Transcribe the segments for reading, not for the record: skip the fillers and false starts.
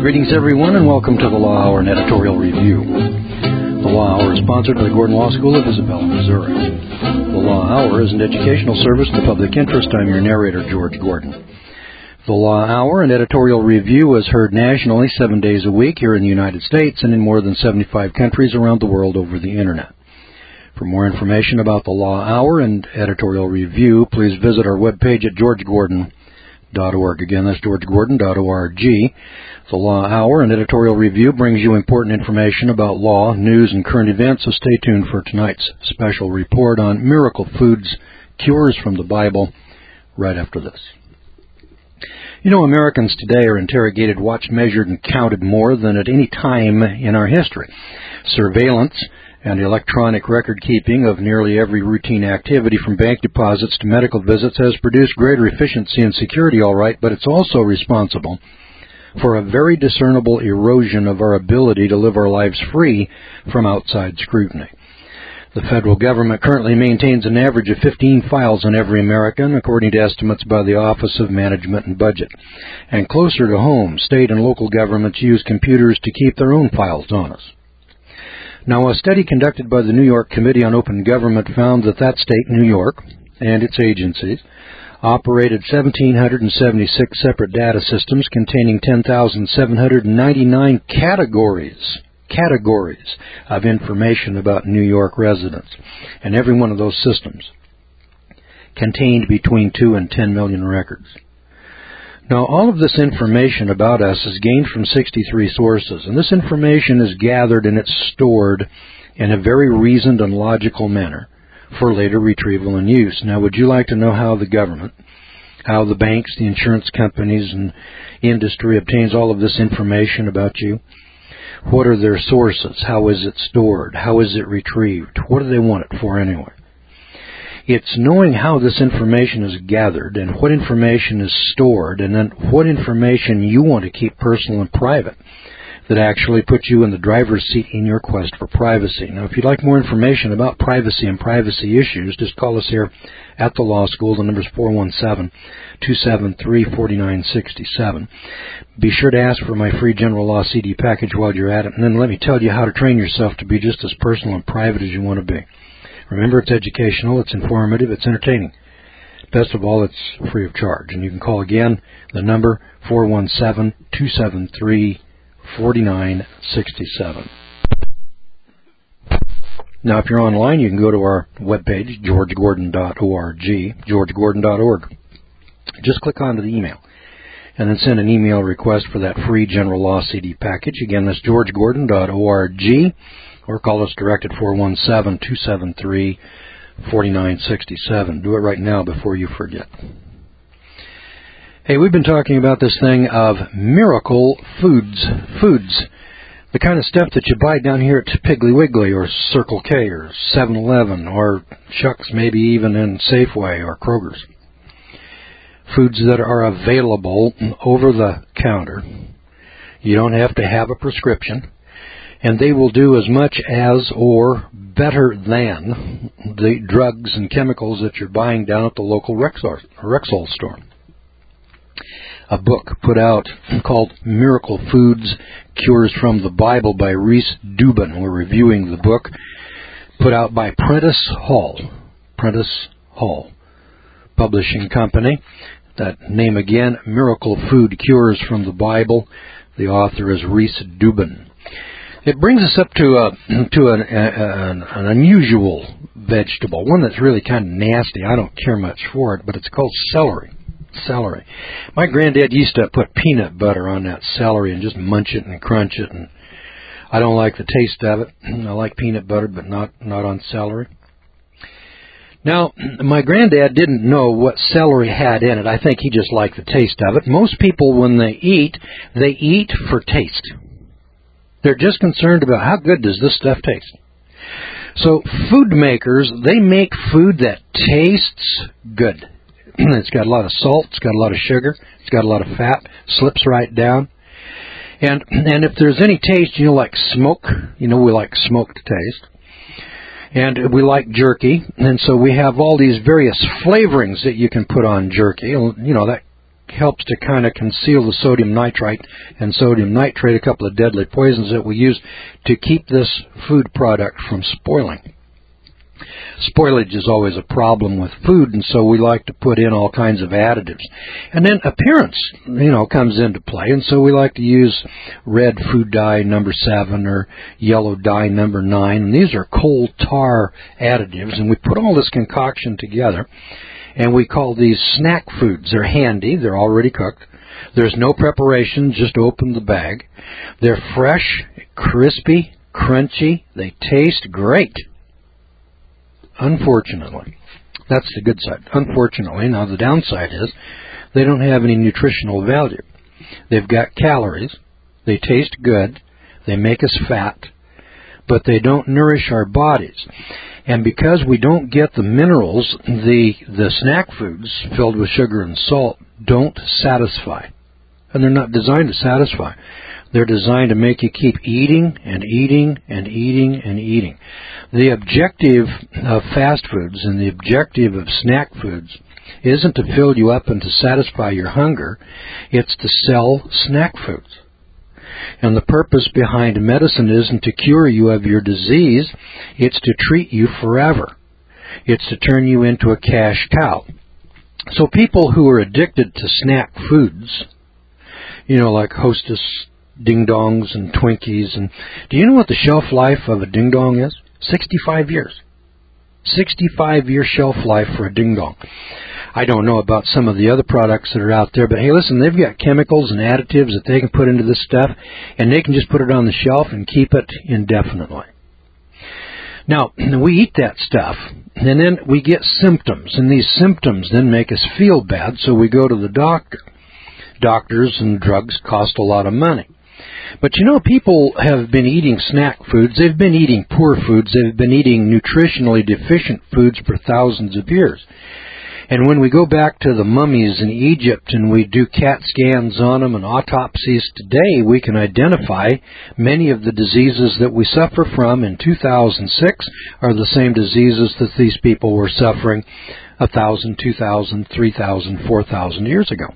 Greetings, everyone, and welcome to the Law Hour and Editorial Review. The Law Hour is sponsored by the Gordon Law School of Isabella, Missouri. The Law Hour is an educational service to the public interest. I'm your narrator, George Gordon. The Law Hour and Editorial Review is heard nationally 7 days a week here in the United States and in more than 75 countries around the world over the Internet. For more information about the Law Hour and Editorial Review, please visit our webpage at georgegordon.org. Again, that's georgegordon.org. The Law Hour and Editorial Review brings you important information about law, news, and current events, so stay tuned for tonight's special report on miracle foods, cures from the Bible, right after this. You know, Americans today are interrogated, watched, measured, and counted more than at any time in our history. Surveillance and electronic record-keeping of nearly every routine activity from bank deposits to medical visits has produced greater efficiency and security, all right, but it's also responsible for a very discernible erosion of our ability to live our lives free from outside scrutiny. The federal government currently maintains an average of 15 files on every American, according to estimates by the Office of Management and Budget. And closer to home, state and local governments use computers to keep their own files on us. Now, a study conducted by the New York Committee on Open Government found that state, New York, and its agencies operated 1,776 separate data systems containing 10,799 categories of information about New York residents. And every one of those systems contained between 2 and 10 million records. Now, all of this information about us is gained from 63 sources, and this information is gathered and it's stored in a very reasoned and logical manner for later retrieval and use. Now, would you like to know how the government, how the banks, the insurance companies, and industry obtains all of this information about you? What are their sources? How is it stored? How is it retrieved? What do they want it for anyway? It's knowing how this information is gathered and what information is stored and then what information you want to keep personal and private that actually puts you in the driver's seat in your quest for privacy. Now, if you'd like more information about privacy and privacy issues, just call us here at the law school. The number is 417-273-4967. Be sure to ask for my free general law CD package while you're at it, and then let me tell you how to train yourself to be just as personal and private as you want to be. Remember, it's educational, it's informative, it's entertaining. Best of all, it's free of charge. And you can call again, the number 417-273-4967. Now, if you're online, you can go to our webpage, georgegordon.org, georgegordon.org. Just click onto the email and then send an email request for that free general law CD package. Again, that's georgegordon.org. Or call us direct at 417-273-4967. Do it right now before you forget. Hey, we've been talking about this thing of miracle foods. The kind of stuff that you buy down here at Piggly Wiggly or Circle K or 7-Eleven or shucks, maybe even in Safeway or Kroger's. Foods that are available over the counter. You don't have to have a prescription. And they will do as much as or better than the drugs and chemicals that you're buying down at the local Rexall store. A book put out called Miracle Foods, Cures from the Bible by Reese Dubin. We're reviewing the book, put out by Prentice Hall Publishing Company. That name again, Miracle Food Cures from the Bible. The author is Reese Dubin. It brings us up to an unusual vegetable, one that's really kind of nasty. I don't care much for it, but it's called celery. Celery. My granddad used to put peanut butter on that celery and just munch it and crunch it, and I don't like the taste of it. I like peanut butter, but not on celery. Now, my granddad didn't know what celery had in it. I think he just liked the taste of it. Most people, when they eat for taste. They're just concerned about how good does this stuff taste. So food makers, they make food that tastes good. It's got a lot of salt, it's got a lot of sugar, it's got a lot of fat, slips right down. And if there's any taste, like smoke, we like smoked taste. And we like jerky, and so we have all these various flavorings that you can put on jerky. That helps to kind of conceal the sodium nitrite and sodium nitrate, a couple of deadly poisons that we use to keep this food product from spoiling. Spoilage is always a problem with food, and so we like to put in all kinds of additives. And then appearance, comes into play, and so we like to use red food dye number 7 or yellow dye number 9, and these are coal tar additives, and we put all this concoction together, and we call these snack foods. They're handy, they're already cooked. There's no preparation, just open the bag. They're fresh, crispy, crunchy, they taste great. Unfortunately, that's the good side. Unfortunately, now the downside is they don't have any nutritional value. They've got calories, they taste good, they make us fat, but they don't nourish our bodies. And because we don't get the minerals, the snack foods filled with sugar and salt don't satisfy. And they're not designed to satisfy. They're designed to make you keep eating and eating and eating and eating. The objective of fast foods and the objective of snack foods isn't to fill you up and to satisfy your hunger. It's to sell snack foods. And the purpose behind medicine isn't to cure you of your disease. It's to treat you forever. It's to turn you into a cash cow. So people who are addicted to snack foods, like Hostess ding-dongs and Twinkies. And do you know what the shelf life of a ding-dong is? 65 years. 65-year shelf life for a ding-dong. I don't know about some of the other products that are out there, but hey, listen, they've got chemicals and additives that they can put into this stuff, and they can just put it on the shelf and keep it indefinitely. Now, we eat that stuff, and then we get symptoms, and these symptoms then make us feel bad, so we go to the doctor. Doctors and drugs cost a lot of money. But people have been eating snack foods, they've been eating poor foods, they've been eating nutritionally deficient foods for thousands of years. And when we go back to the mummies in Egypt and we do CAT scans on them and autopsies today, we can identify many of the diseases that we suffer from in 2006 are the same diseases that these people were suffering 1,000, 2,000, 3,000, 4,000 years ago.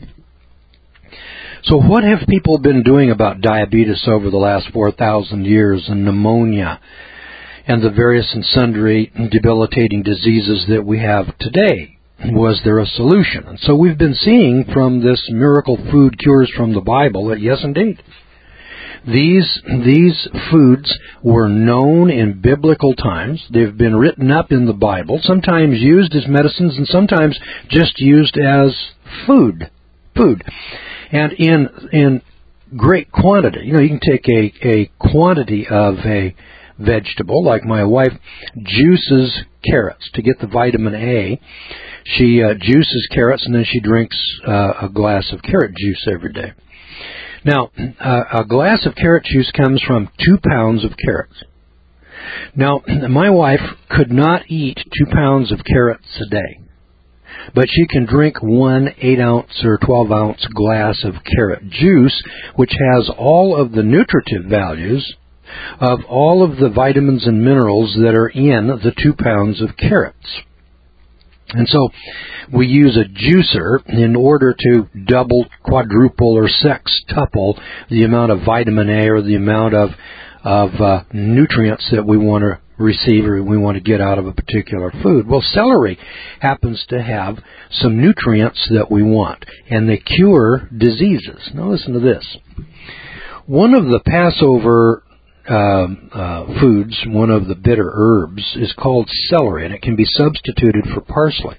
So what have people been doing about diabetes over the last 4,000 years and pneumonia and the various and sundry debilitating diseases that we have today? Was there a solution? And so we've been seeing from this miracle food cures from the Bible that yes, indeed. These foods were known in biblical times. They've been written up in the Bible, sometimes used as medicines and sometimes just used as food. And in great quantity. You can take a quantity of a vegetable, like my wife juices carrots to get the vitamin A. She juices carrots and then she drinks a glass of carrot juice every day. Now, a glass of carrot juice comes from 2 pounds of carrots. Now, my wife could not eat 2 pounds of carrots a day. But she can drink 1 8-ounce or 12-ounce glass of carrot juice, which has all of the nutritive values of all of the vitamins and minerals that are in the 2 pounds of carrots. And so we use a juicer in order to double, quadruple, or sextuple the amount of vitamin A or the amount of nutrients that we want to receive or we want to get out of a particular food. Well, celery happens to have some nutrients that we want, and they cure diseases. Now listen to this. One of the Passover foods, one of the bitter herbs, is called celery, and it can be substituted for parsley.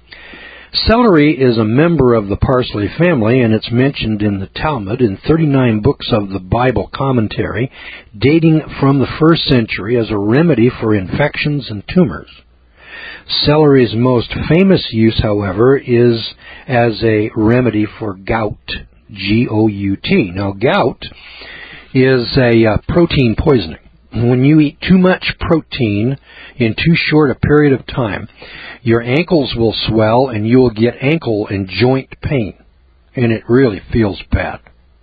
Celery is a member of the parsley family, and it's mentioned in the Talmud in 39 books of the Bible commentary, dating from the 1st century as a remedy for infections and tumors. Celery's most famous use, however, is as a remedy for gout, G-O-U-T. Now, gout is a protein poisoning. When you eat too much protein in too short a period of time, your ankles will swell and you will get ankle and joint pain, and it really feels bad.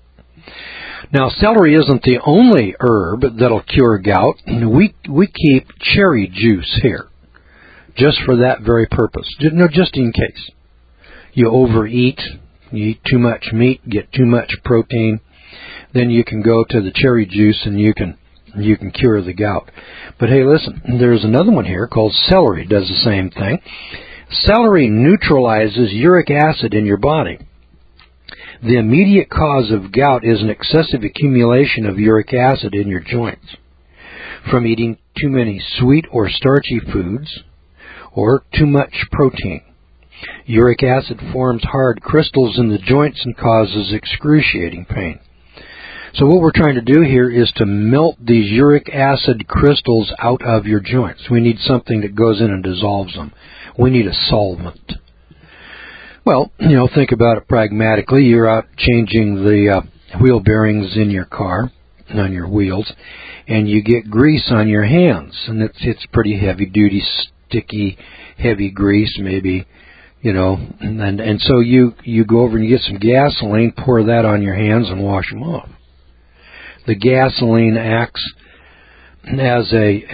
Now, celery isn't the only herb that'll cure gout. We keep cherry juice here just for that very purpose, just in case you overeat You eat too much meat, get too much protein, then you can go to the cherry juice and you can cure the gout. But hey, listen, there's another one here called celery. It does the same thing. Celery neutralizes uric acid in your body. The immediate cause of gout is an excessive accumulation of uric acid in your joints from eating too many sweet or starchy foods or too much protein. Uric acid forms hard crystals in the joints and causes excruciating pain. So what we're trying to do here is to melt these uric acid crystals out of your joints. We need something that goes in and dissolves them. We need a solvent. Well, think about it pragmatically. You're out changing the wheel bearings in your car, on your wheels, and you get grease on your hands. And it's pretty heavy-duty, sticky, heavy grease, maybe, and so you go over and you get some gasoline, pour that on your hands, and wash them off. The gasoline acts as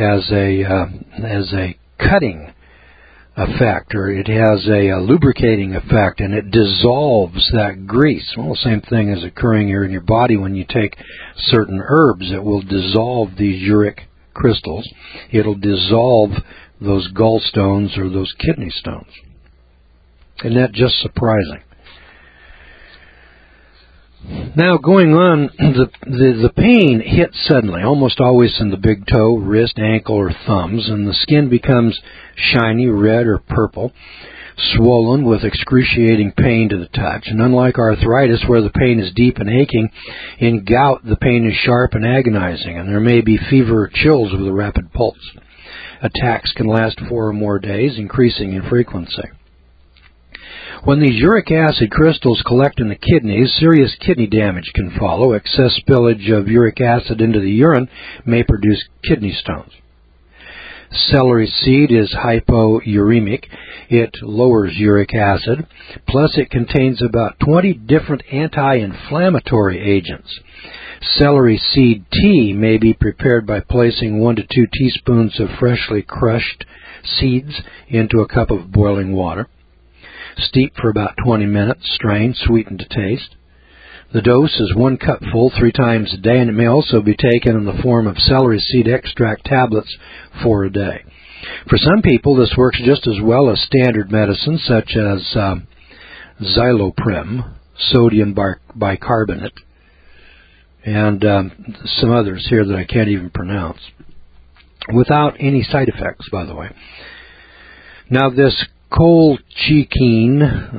a cutting effect, or it has a lubricating effect, and it dissolves that grease. Well, the same thing is occurring here in your body when you take certain herbs. It will dissolve these uric crystals. It'll dissolve those gallstones or those kidney stones. Isn't that just surprising? Now, going on, the pain hits suddenly, almost always in the big toe, wrist, ankle, or thumbs, and the skin becomes shiny, red, or purple, swollen with excruciating pain to the touch. And unlike arthritis, where the pain is deep and aching, in gout the pain is sharp and agonizing, and there may be fever or chills with a rapid pulse. Attacks can last 4 or more days, increasing in frequency. When these uric acid crystals collect in the kidneys, serious kidney damage can follow. Excess spillage of uric acid into the urine may produce kidney stones. Celery seed is hypouremic. It lowers uric acid. Plus, it contains about 20 different anti-inflammatory agents. Celery seed tea may be prepared by placing 1 to 2 teaspoons of freshly crushed seeds into a cup of boiling water. Steep for about 20 minutes, strain, sweeten to taste. The dose is 1 cupful 3 times a day, and it may also be taken in the form of celery seed extract tablets for a day. For some people, this works just as well as standard medicine, such as Xyloprim, sodium bicarbonate, and some others here that I can't even pronounce, without any side effects, by the way. Now, this colchicine,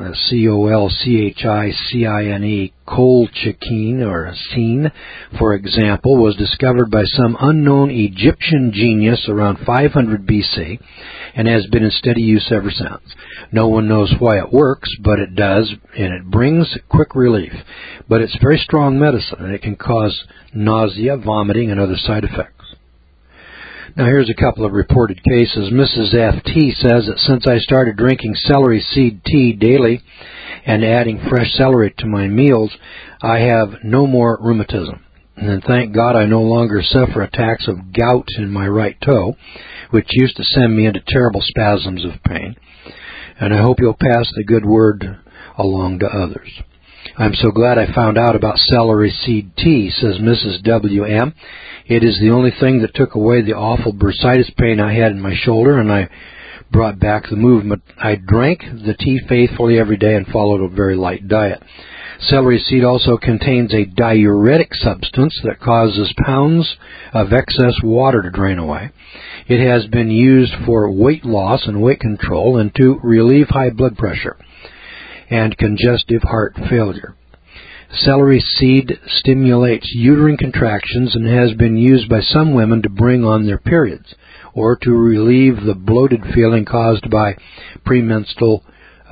colchicine, colchicine, or sine, for example, was discovered by some unknown Egyptian genius around 500 BC and has been in steady use ever since. No one knows why it works, but it does, and it brings quick relief. But it's very strong medicine, and it can cause nausea, vomiting, and other side effects. Now, here's a couple of reported cases. Mrs. F.T. says that since I started drinking celery seed tea daily and adding fresh celery to my meals, I have no more rheumatism. And thank God I no longer suffer attacks of gout in my right toe, which used to send me into terrible spasms of pain. And I hope you'll pass the good word along to others. I'm so glad I found out about celery seed tea, says Mrs. W.M. It is the only thing that took away the awful bursitis pain I had in my shoulder, and I brought back the movement. I drank the tea faithfully every day and followed a very light diet. Celery seed also contains a diuretic substance that causes pounds of excess water to drain away. It has been used for weight loss and weight control and to relieve high blood pressure and congestive heart failure. Celery seed stimulates uterine contractions and has been used by some women to bring on their periods or to relieve the bloated feeling caused by premenstrual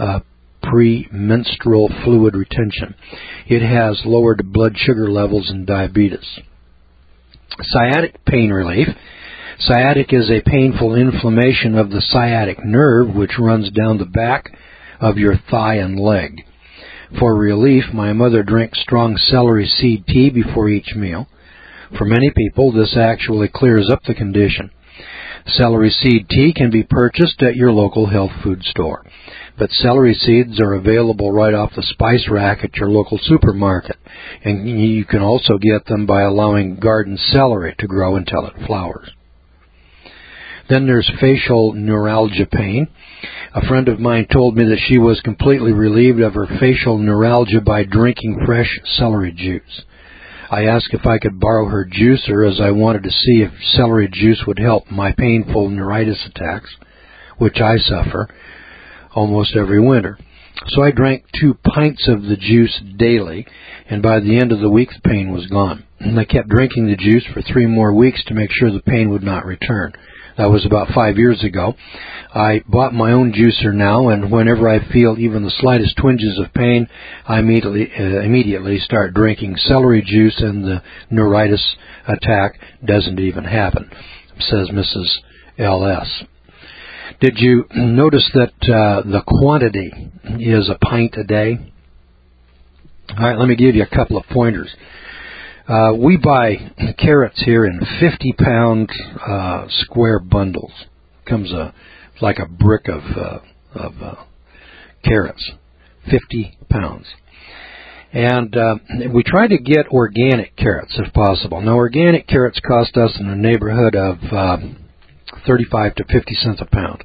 fluid retention. It has lowered blood sugar levels in diabetes. Sciatic pain relief. Sciatic is a painful inflammation of the sciatic nerve which runs down the back of your thigh and leg. For relief, my mother drinks strong celery seed tea before each meal. For many people, this actually clears up the condition. Celery seed tea can be purchased at your local health food store. but celery seeds are available right off the spice rack at your local supermarket. And you can also get them by allowing garden celery to grow until it flowers. Then there's facial neuralgia pain. A friend of mine told me that she was completely relieved of her facial neuralgia by drinking fresh celery juice. I asked if I could borrow her juicer as I wanted to see if celery juice would help my painful neuritis attacks, which I suffer almost every winter. So I drank 2 pints of the juice daily, and by the end of the week the pain was gone. And I kept drinking the juice for 3 more weeks to make sure the pain would not return. That was about 5 years ago. I bought my own juicer now, and whenever I feel even the slightest twinges of pain, I immediately start drinking celery juice, and the neuritis attack doesn't even happen, says Mrs. L.S. Did you notice that the quantity is a pint a day? All right, let me give you a couple of pointers. We buy carrots here in 50-pound square bundles. Comes like a brick of carrots, 50 pounds. And we try to get organic carrots if possible. Now, organic carrots cost us in the neighborhood of 35 to 50 cents a pound.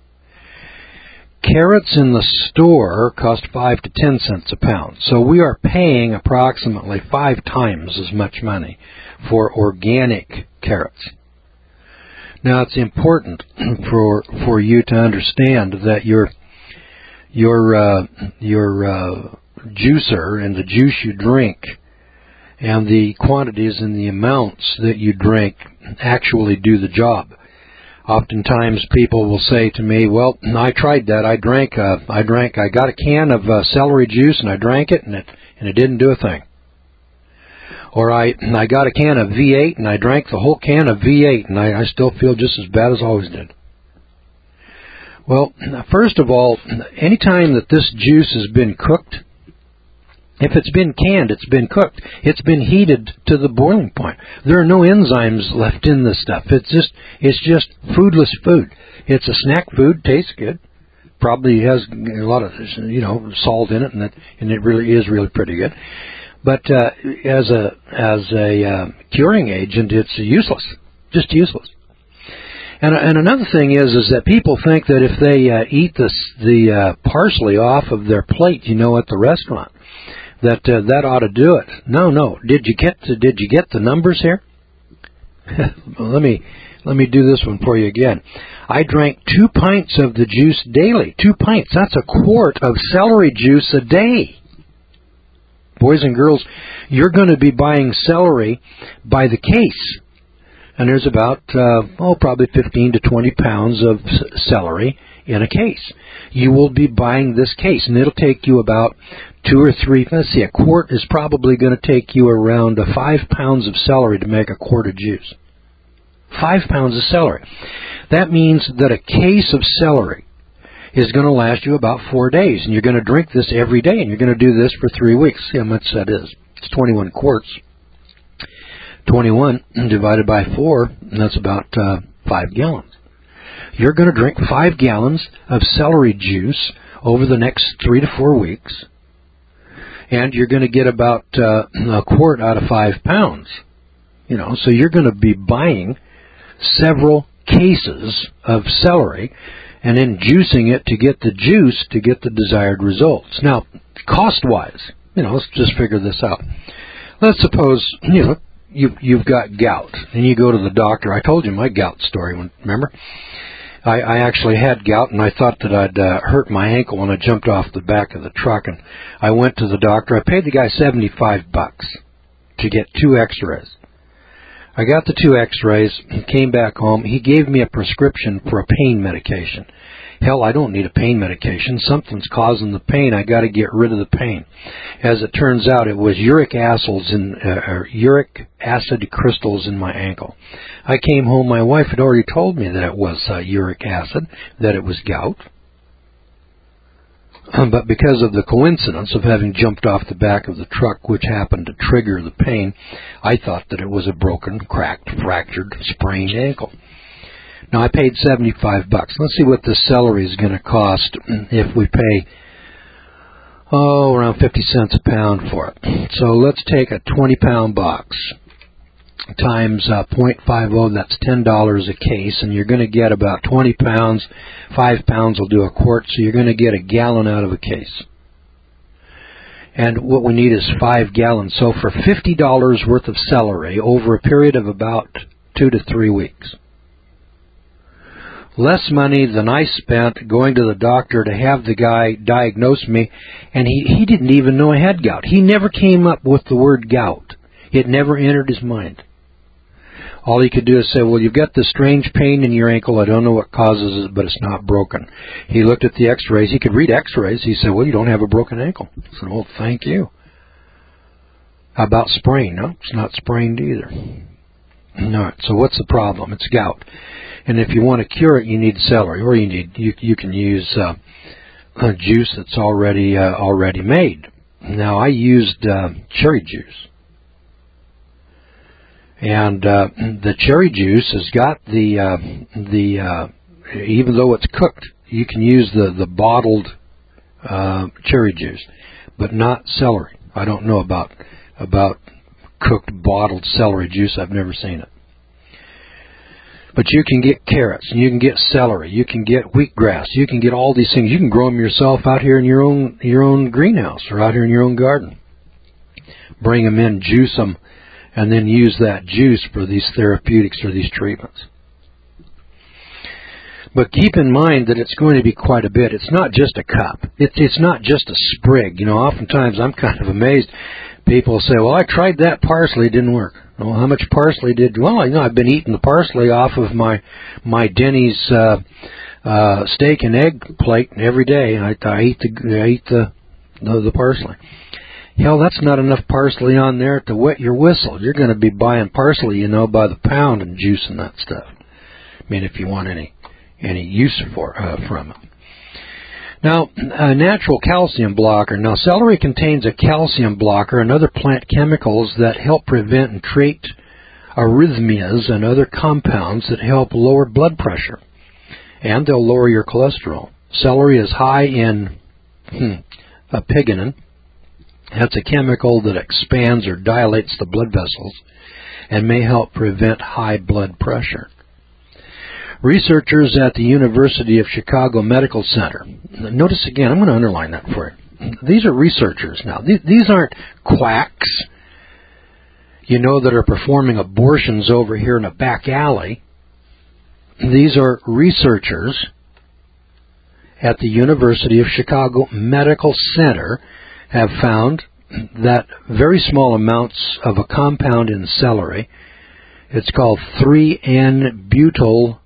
Carrots in the store cost 5 to 10 cents a pound. So we are paying approximately 5 times as much money for organic carrots. Now, it's important for you to understand that your juicer and the juice you drink and the quantities and the amounts that you drink actually do the job. Oftentimes people will say to me, well, I tried that. I got a can of celery juice and I drank it and it didn't do a thing. Or I got a can of V8 and I drank the whole can of V8 and I still feel just as bad as I always did. Well, first of all, anytime that this juice has been cooked, if it's been canned, it's been cooked. It's been heated to the boiling point. There are no enzymes left in this stuff. It's just foodless food. It's a snack food, tastes good. Probably has a lot of salt in it, and it really is really pretty good. But as a curing agent, it's useless, just useless. And another thing is that people think that if they eat the parsley off of their plate, at the restaurant, that ought to do it. No. Did you get the numbers here? Let me do this one for you again. I drank 2 pints of the juice daily. 2 pints. That's a quart of celery juice a day. Boys and girls, you're going to be buying celery by the case. And there's about, probably 15 to 20 pounds of celery in a case. You will be buying this case, and it'll take you about 2 or 3, a quart is probably going to take you around 5 pounds of celery to make a quart of juice. 5 pounds of celery. That means that a case of celery is going to last you about 4 days, and you're going to drink this every day, and you're going to do this for 3 weeks. See how much that is. It's 21 quarts. 21 divided by 4, and that's about 5 gallons. You're going to drink 5 gallons of celery juice over the next 3 to 4 weeks, and you're going to get about a quart out of 5 pounds. So you're going to be buying several cases of celery and then juicing it to get the juice to get the desired results. Now, cost-wise, let's just figure this out. Let's suppose, you've got gout, and you go to the doctor. I told you my gout story, remember? I actually had gout, and I thought that I'd hurt my ankle when I jumped off the back of the truck, and I went to the doctor. I paid the guy $75 to get 2 x-rays. I got the 2 x-rays, came back home. He gave me a prescription for a pain medication. Hell, I don't need a pain medication. Something's causing the pain. I got to get rid of the pain. As it turns out, it was uric acid crystals in my ankle. I came home. My wife had already told me that it was uric acid, that it was gout. But because of the coincidence of having jumped off the back of the truck, which happened to trigger the pain, I thought that it was a broken, cracked, fractured, sprained ankle. Now, I paid $75. Let's see what this celery is going to cost if we pay, around 50 cents a pound for it. So let's take a 20-pound box times 0.50, that's $10 a case, and you're going to get about 20 pounds. 5 pounds will do a quart, so you're going to get a gallon out of a case. And what we need is 5 gallons. So for $50 worth of celery over a period of about 2 to 3 weeks. Less money than I spent going to the doctor to have the guy diagnose me, and he didn't even know I had gout. He never came up with the word gout. It never entered his mind. All he could do is say, well, you've got this strange pain in your ankle. I don't know what causes it, but it's not broken. He looked at the x-rays. He could read x-rays. He said, well, you don't have a broken ankle. I said, well, thank you. How about sprain? No, it's not sprained either. No. So what's the problem? It's gout. And if you want to cure it, you need celery, or you can use a juice that's already made. Now, I used cherry juice. And the cherry juice has got the even though it's cooked, you can use the bottled cherry juice, but not celery. I don't know about cooked bottled celery juice. I've never seen it. But you can get carrots, and you can get celery, you can get wheatgrass, you can get all these things. You can grow them yourself out here in your own greenhouse or out here in your own garden. Bring them in, juice them, and then use that juice for these therapeutics or these treatments. But keep in mind that it's going to be quite a bit. It's not just a cup. It's not just a sprig. You know, oftentimes I'm kind of amazed. People say, well, I tried that parsley, it didn't work. Well, how much parsley did? Well, you know, I've been eating the parsley off of my Denny's steak and egg plate every day. I eat the parsley. Hell, that's not enough parsley on there to wet your whistle. You're going to be buying parsley, you know, by the pound and juicing that stuff. I mean, if you want any use from it. Now, a natural calcium blocker. Now, celery contains a calcium blocker and other plant chemicals that help prevent and treat arrhythmias and other compounds that help lower blood pressure. And they'll lower your cholesterol. Celery is high in apigenin. That's a chemical that expands or dilates the blood vessels and may help prevent high blood pressure. Researchers at the University of Chicago Medical Center. Notice again, I'm going to underline that for you. These are researchers now. These aren't quacks, you know, that are performing abortions over here in a back alley. These are researchers at the University of Chicago Medical Center have found that very small amounts of a compound in celery, it's called 3N-butyl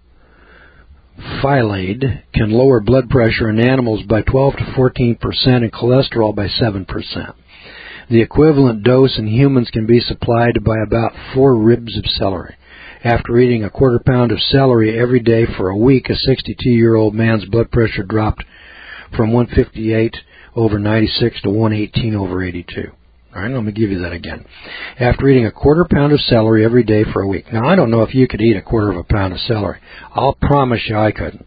phylade, can lower blood pressure in animals by 12 to 14% and cholesterol by 7%. The equivalent dose in humans can be supplied by about 4 ribs of celery. After eating a quarter pound of celery every day for a week, a 62-year-old man's blood pressure dropped from 158 over 96 to 118 over 82. All right, let me give you that again. After eating a quarter pound of celery every day for a week. Now, I don't know if you could eat a quarter of a pound of celery. I'll promise you I couldn't.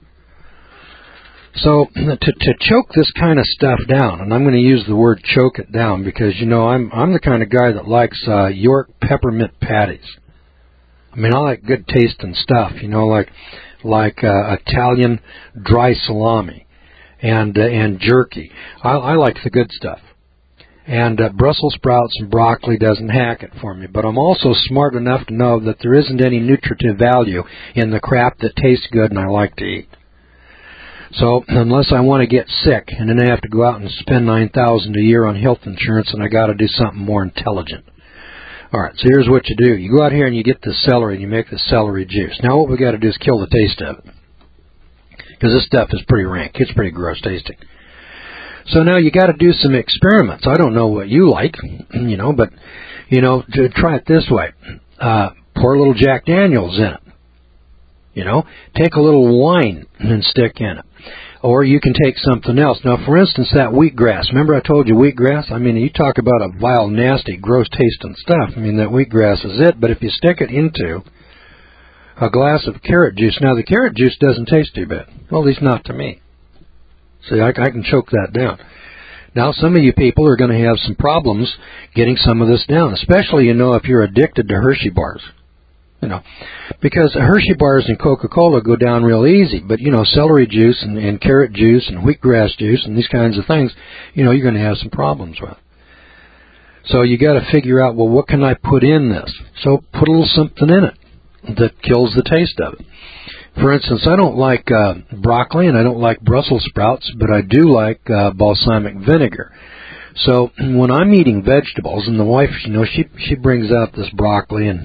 So, to choke this kind of stuff down, and I'm going to use the word choke it down because, you know, I'm the kind of guy that likes York peppermint patties. I mean, I like good tasting stuff, you know, like Italian dry salami and jerky. I like the good stuff. And Brussels sprouts and broccoli doesn't hack it for me. But I'm also smart enough to know that there isn't any nutritive value in the crap that tastes good and I like to eat. So unless I want to get sick and then I have to go out and spend $9,000 a year on health insurance, and I got to do something more intelligent. All right, so here's what you do. You go out here and you get the celery and you make the celery juice. Now what we got to do is kill the taste of it, because this stuff is pretty rank. It's pretty gross tasting. So now you got to do some experiments. I don't know what you like, you know, but, you know, to try it this way. Pour a little Jack Daniels in it. You know, take a little wine and stick in it. Or you can take something else. Now, for instance, that wheatgrass. Remember I told you wheatgrass? I mean, you talk about a vile, nasty, gross tasting stuff. I mean, that wheatgrass is it. But if you stick it into a glass of carrot juice. Now, the carrot juice doesn't taste too bad. Well, at least not to me. See, I can choke that down. Now, some of you people are going to have some problems getting some of this down, especially, if you're addicted to Hershey bars. Because Hershey bars and Coca-Cola go down real easy, but, celery juice and carrot juice and wheatgrass juice and these kinds of things, you're going to have some problems with. So you got to figure out, well, what can I put in this? So put a little something in it that kills the taste of it. For instance, I don't like broccoli and I don't like Brussels sprouts, but I do like balsamic vinegar. So when I'm eating vegetables, and the wife, she brings out this broccoli and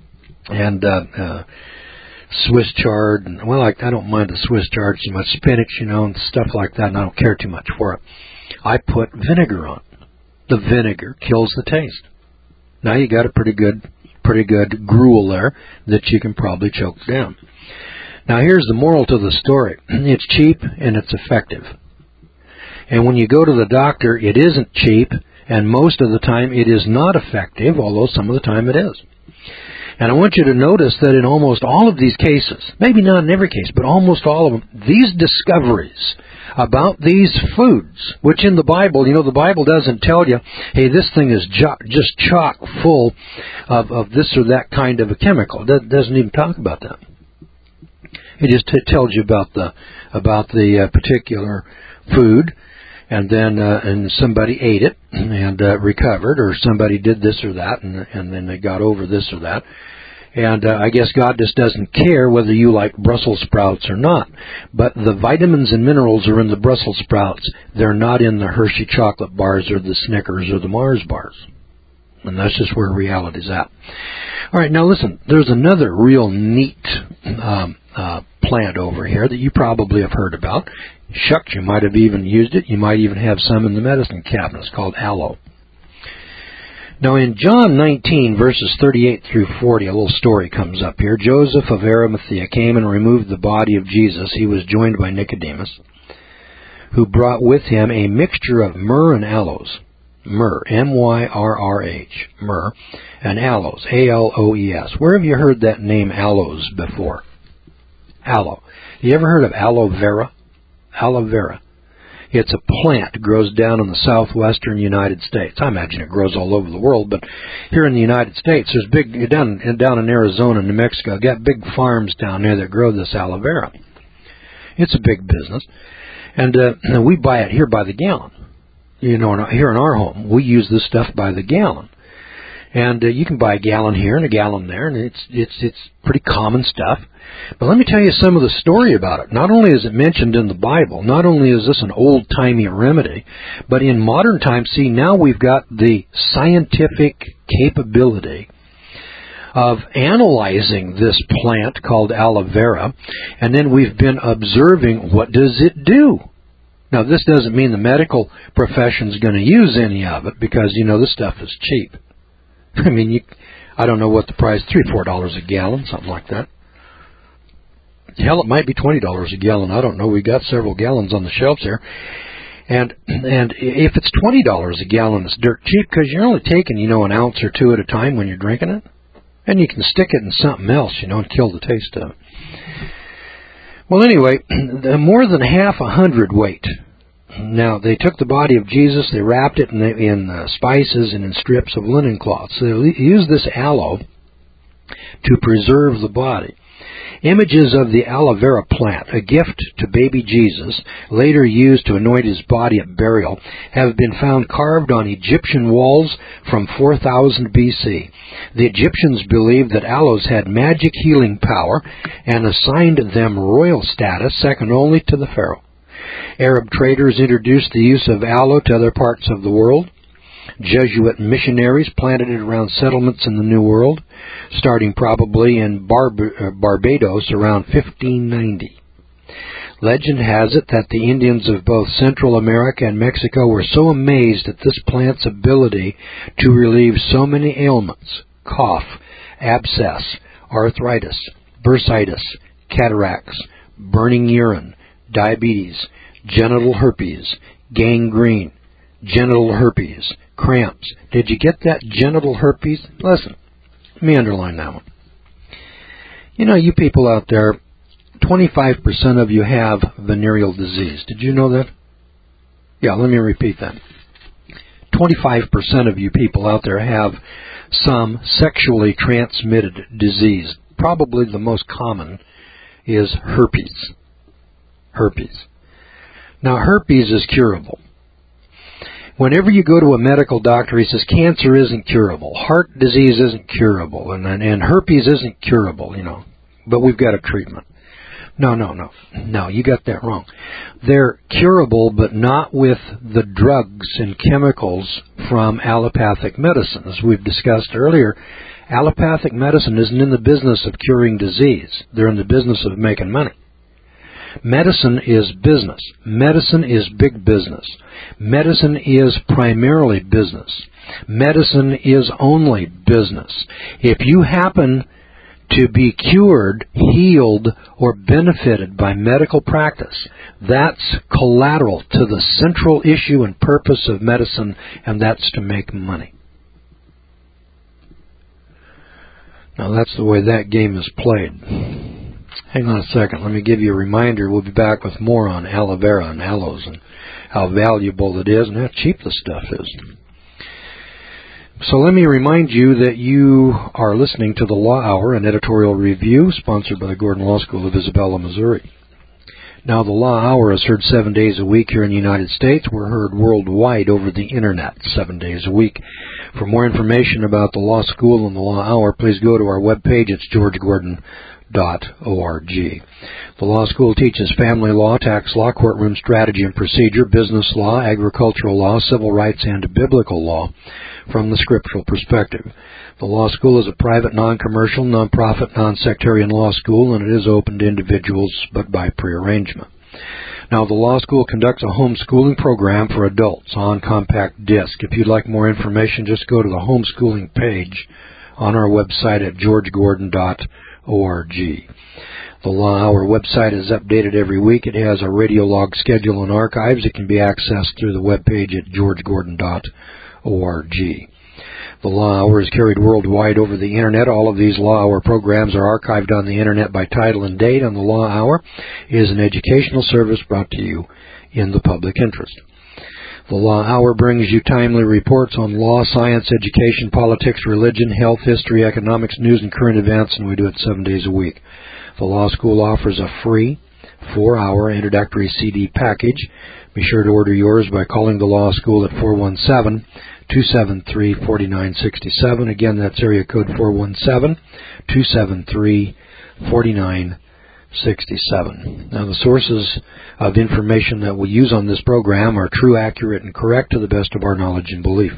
Swiss chard, and I don't mind the Swiss chard so much, spinach, and stuff like that, and I don't care too much for it. I put vinegar on. The vinegar kills the taste. Now you got a pretty good gruel there that you can probably choke down. Now here's the moral to the story. It's cheap and it's effective. And when you go to the doctor, it isn't cheap, and most of the time it is not effective, although some of the time it is. And I want you to notice that in almost all of these cases, maybe not in every case, but almost all of them, these discoveries about these foods, which in the Bible, the Bible doesn't tell you, hey, this thing is just chock full of this or that kind of a chemical. It doesn't even talk about that. It just tells you about the particular food, and then and somebody ate it and recovered, or somebody did this or that, and then they got over this or that. And I guess God just doesn't care whether you like Brussels sprouts or not. But the vitamins and minerals are in the Brussels sprouts. They're not in the Hershey chocolate bars or the Snickers or the Mars bars. And that's just where reality's at. All right, now listen, there's another real neat plant over here that you probably have heard about. Shucks, you might have even used it. You might even have some in the medicine cabinets, called aloe. Now in John 19, verses 38 through 40, a little story comes up here. Joseph of Arimathea came and removed the body of Jesus. He was joined by Nicodemus, who brought with him a mixture of myrrh and aloes. Myrrh, M-Y-R-R-H, myrrh, and aloes, A-L-O-E-S. Where have you heard that name aloes before? Aloe. You ever heard of aloe vera? Aloe vera. It's a plant that grows down in the southwestern United States. I imagine it grows all over the world, but here in the United States, there's big, down in Arizona and New Mexico, got big farms down there that grow this aloe vera. It's a big business, and we buy it here by the gallon. Here in our home, we use this stuff by the gallon. And you can buy a gallon here and a gallon there, and it's pretty common stuff. But let me tell you some of the story about it. Not only is it mentioned in the Bible, not only is this an old-timey remedy, but in modern times, see, now we've got the scientific capability of analyzing this plant called aloe vera, and then we've been observing what does it do. Now, this doesn't mean the medical profession's going to use any of it, because, this stuff is cheap. I mean, I don't know what the price, $3 or $4 a gallon, something like that. Hell, it might be $20 a gallon. I don't know. We got several gallons on the shelves here. And if it's $20 a gallon, it's dirt cheap, because you're only taking, an ounce or two at a time when you're drinking it. And you can stick it in something else, and kill the taste of it. Well, anyway, more than half a hundredweight. Now, they took the body of Jesus, they wrapped it in spices and in strips of linen cloth. So they used this aloe to preserve the body. Images of the aloe vera plant, a gift to baby Jesus, later used to anoint his body at burial, have been found carved on Egyptian walls from 4000 BC. The Egyptians believed that aloes had magic healing power and assigned them royal status, second only to the pharaoh. Arab traders introduced the use of aloe to other parts of the world. Jesuit missionaries planted it around settlements in the New World, starting probably in Barbados around 1590. Legend has it that the Indians of both Central America and Mexico were so amazed at this plant's ability to relieve so many ailments: cough, abscess, arthritis, bursitis, cataracts, burning urine, diabetes, genital herpes, gangrene, genital herpes, cramps. Did you get that, genital herpes? Listen, let me underline that one. You know, you people out there, 25% of you have venereal disease. Did you know that? Yeah, let me repeat that. 25% of you people out there have some sexually transmitted disease. Probably the most common is herpes. Herpes. Now, herpes is curable. Whenever you go to a medical doctor, he says cancer isn't curable, heart disease isn't curable, and herpes isn't curable, you know, but we've got a treatment. No, you got that wrong. They're curable, but not with the drugs and chemicals from allopathic medicine. As we've discussed earlier, allopathic medicine isn't in the business of curing disease. They're in the business of making money. Medicine is business. Medicine is big business. Medicine is primarily business. Medicine is only business. If you happen to be cured, healed, or benefited by medical practice, that's collateral to the central issue and purpose of medicine, and that's to make money. Now, that's the way that game is played. Hang on a second. Let me give you a reminder. We'll be back with more on aloe vera and aloes and how valuable it is and how cheap the stuff is. So let me remind you that you are listening to the Law Hour, an editorial review sponsored by the Gordon Law School of Isabella, Missouri. Now, the Law Hour is heard 7 days a week here in the United States. We're heard worldwide over the Internet 7 days a week. For more information about the Law School and the Law Hour, please go to our webpage. It's georgegordon.org. The law school teaches family law, tax law, courtroom strategy and procedure, business law, agricultural law, civil rights, and biblical law from the scriptural perspective. The law school is a private, non-commercial, non-profit, non-sectarian law school, and it is open to individuals, but by prearrangement. Now, the law school conducts a homeschooling program for adults on compact disc. If you'd like more information, just go to the homeschooling page on our website at georgegordon.org. The Law Hour website is updated every week. It has a radio log schedule and archives. It can be accessed through the webpage at georgegordon.org. The Law Hour is carried worldwide over the Internet. All of these Law Hour programs are archived on the Internet by title and date, and the Law Hour is an educational service brought to you in the public interest. The Law Hour brings you timely reports on law, science, education, politics, religion, health, history, economics, news, and current events, and we do it 7 days a week. The Law School offers a free 4-hour introductory CD package. Be sure to order yours by calling the Law School at 417-273-4967. Again, that's area code 417-273-4967. Now, the sources of information that we use on this program are true, accurate, and correct to the best of our knowledge and belief.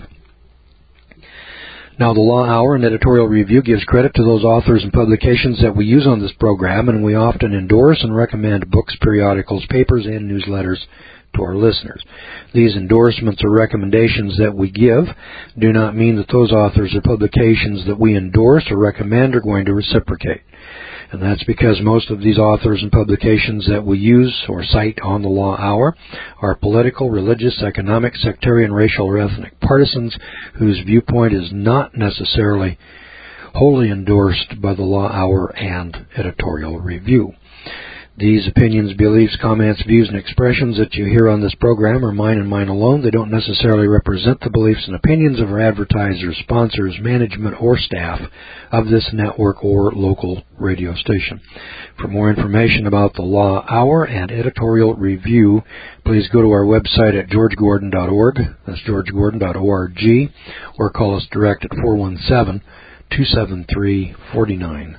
Now, the Law Hour and editorial review gives credit to those authors and publications that we use on this program, and we often endorse and recommend books, periodicals, papers, and newsletters to our listeners. These endorsements or recommendations that we give do not mean that those authors or publications that we endorse or recommend are going to reciprocate. And that's because most of these authors and publications that we use or cite on the Law Hour are political, religious, economic, sectarian, racial, or ethnic partisans whose viewpoint is not necessarily wholly endorsed by the Law Hour and editorial review. These opinions, beliefs, comments, views, and expressions that you hear on this program are mine and mine alone. They don't necessarily represent the beliefs and opinions of our advertisers, sponsors, management, or staff of this network or local radio station. For more information about the Law Hour and editorial review, please go to our website at georgegordon.org. That's georgegordon.org, or call us direct at 417-273-4967.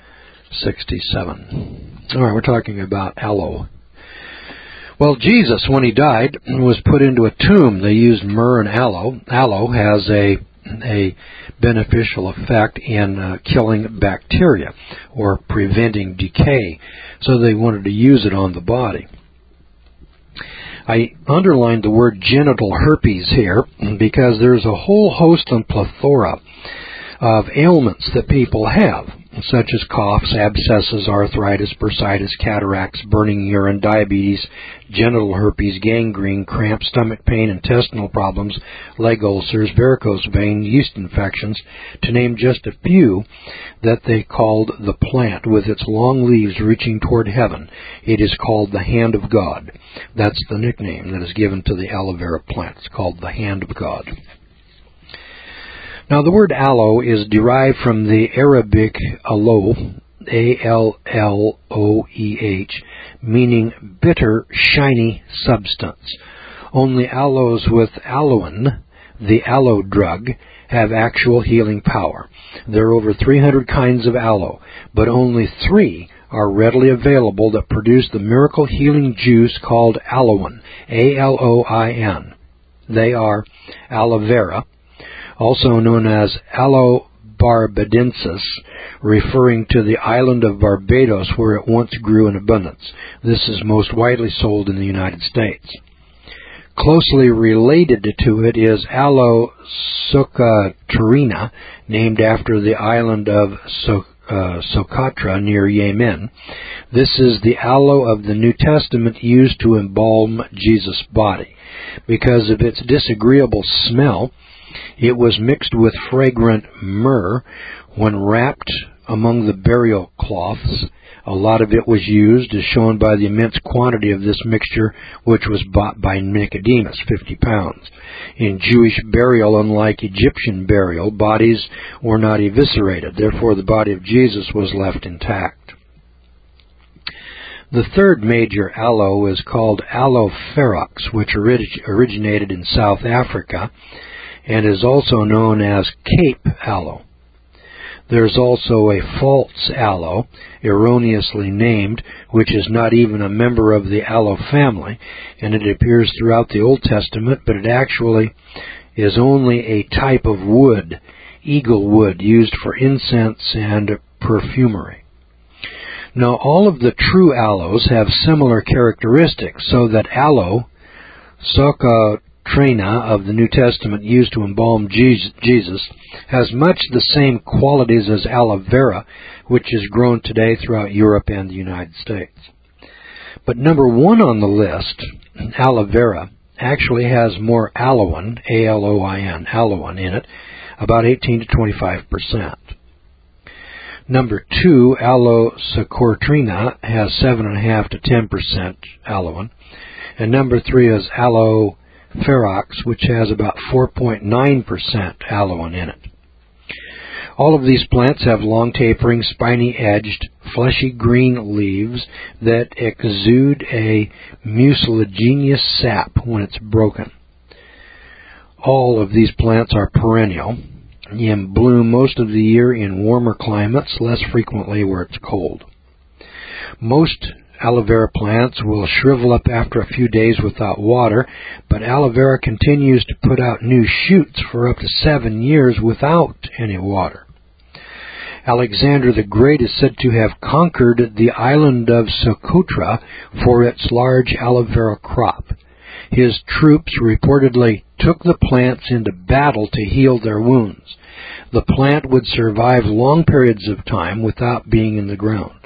All right, we're talking about aloe. Well, Jesus, when he died, was put into a tomb. They used myrrh and aloe. Aloe has a beneficial effect in killing bacteria or preventing decay, so they wanted to use it on the body. I underlined the word genital herpes here because there's a whole host and plethora of ailments that people have. such as coughs, abscesses, arthritis, bursitis, cataracts, burning urine, diabetes, genital herpes, gangrene, cramps, stomach pain, intestinal problems, leg ulcers, varicose vein, yeast infections, to name just a few that they called the plant with its long leaves reaching toward heaven. It is called the hand of God. That's the nickname that is given to the aloe vera plant. It's called the hand of God. Now, the word aloe is derived from the Arabic aloe, A-L-L-O-E-H, meaning bitter, shiny substance. Only aloes with aloin, the aloe drug, have actual healing power. There are over 300 kinds of aloe, but only 3 are readily available that produce the miracle healing juice called aloin, A-L-O-I-N. They are aloe vera, also known as Aloe barbadensis, referring to the island of Barbados where it once grew in abundance. This is most widely sold in the United States. Closely related to it is Aloe socotrina, named after the island of Socotra near Yemen. This is the aloe of the New Testament used to embalm Jesus' body. Because of its disagreeable smell, it was mixed with fragrant myrrh when wrapped among the burial cloths. A lot of it was used, as shown by the immense quantity of this mixture, which was bought by Nicodemus, 50 pounds. In Jewish burial, unlike Egyptian burial, bodies were not eviscerated. Therefore, the body of Jesus was left intact. The third major aloe is called Aloe ferox, which originated in South Africa, and is also known as Cape aloe. There's also a false aloe, erroneously named, which is not even a member of the aloe family, and it appears throughout the Old Testament, but it actually is only a type of wood, eagle wood, used for incense and perfumery. Now, all of the true aloes have similar characteristics, so that aloe, socotrina of the New Testament used to embalm Jesus, has much the same qualities as aloe vera, which is grown today throughout Europe and the United States. But number 1 on the list, aloe vera, actually has more aloin, A-L-O-I-N, aloin in it, about 18 to 25%. Number 2, Aloe socotrina, has 7.5 to 10% aloin. And number 3 is Aloe ferox, which has about 4.9% aloin in it. All of these plants have long tapering, spiny-edged, fleshy green leaves that exude a mucilaginous sap when it's broken. All of these plants are perennial and bloom most of the year in warmer climates, less frequently where it's cold. Most aloe vera plants will shrivel up after a few days without water, but aloe vera continues to put out new shoots for up to 7 years without any water. Alexander the Great is said to have conquered the island of Socotra for its large aloe vera crop. His troops reportedly took the plants into battle to heal their wounds. The plant would survive long periods of time without being in the ground.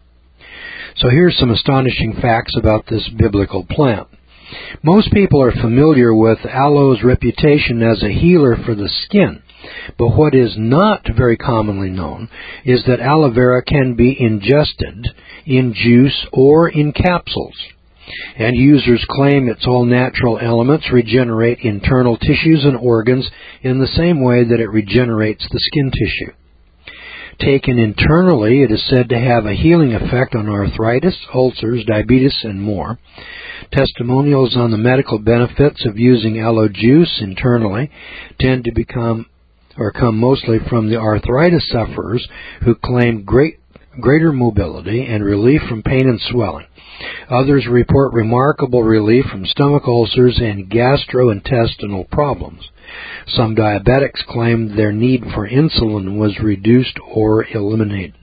So here's some astonishing facts about this biblical plant. Most people are familiar with aloe's reputation as a healer for the skin, but what is not very commonly known is that aloe vera can be ingested in juice or in capsules. And users claim its all-natural elements regenerate internal tissues and organs in the same way that it regenerates the skin tissue. Taken internally, it is said to have a healing effect on arthritis, ulcers, diabetes, and more. Testimonials on the medical benefits of using aloe juice internally tend to come mostly from the arthritis sufferers who claim greater mobility and relief from pain and swelling. Others report remarkable relief from stomach ulcers and gastrointestinal problems. Some diabetics claim their need for insulin was reduced or eliminated.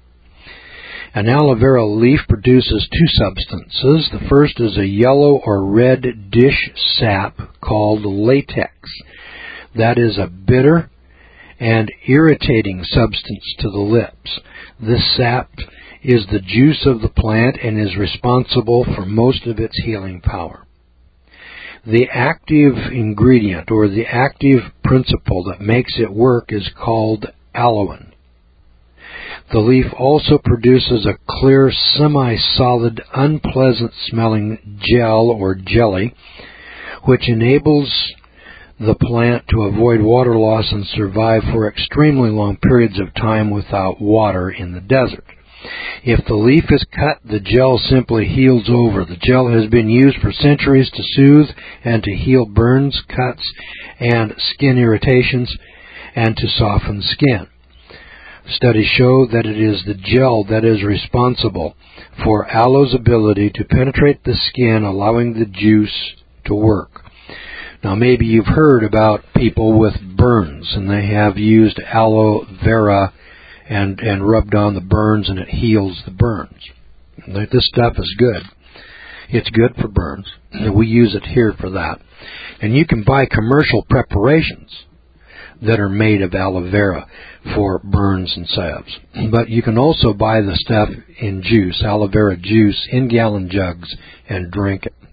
An aloe vera leaf produces 2 substances. The first is a yellow or red dish sap called latex. That is a bitter and irritating substance to the lips. This sap is the juice of the plant and is responsible for most of its healing power. The active ingredient or the active principle that makes it work is called aloin. The leaf also produces a clear, semi-solid, unpleasant-smelling gel or jelly, which enables the plant to avoid water loss and survive for extremely long periods of time without water in the desert. If the leaf is cut, the gel simply heals over. The gel has been used for centuries to soothe and to heal burns, cuts, and skin irritations, and to soften skin. Studies show that it is the gel that is responsible for aloe's ability to penetrate the skin, allowing the juice to work. Now, maybe you've heard about people with burns, and they have used aloe vera and rubbed on the burns, and it heals the burns. This stuff is good. It's good for burns. We use it here for that. And you can buy commercial preparations that are made of aloe vera for burns and salves. But you can also buy the stuff in juice, aloe vera juice, in gallon jugs, and drink it.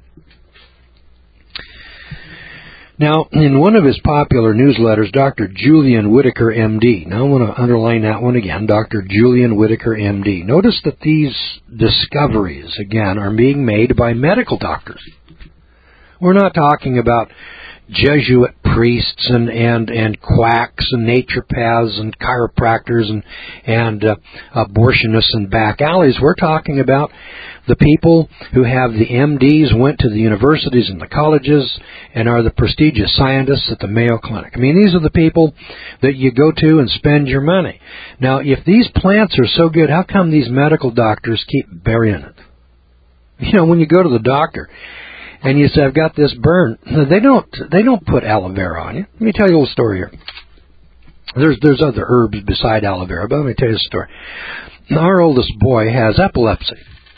Now, in one of his popular newsletters, Dr. Julian Whitaker, M.D., now I want to underline that one again, Dr. Julian Whitaker, M.D. Notice that these discoveries, again, are being made by medical doctors. We're not talking about Jesuit priests and quacks and naturopaths and chiropractors and abortionists and back alleys. We're talking about the people who have the MDs, went to the universities and the colleges, and are the prestigious scientists at the Mayo Clinic. I mean, these are the people that you go to and spend your money. Now, if these plants are so good, how come these medical doctors keep burying it? You know, when you go to the doctor and you say, I've got this burn, they don't put aloe vera on you. Let me tell you a little story here. There's other herbs beside aloe vera, but let me tell you a story. Our oldest boy has epilepsy.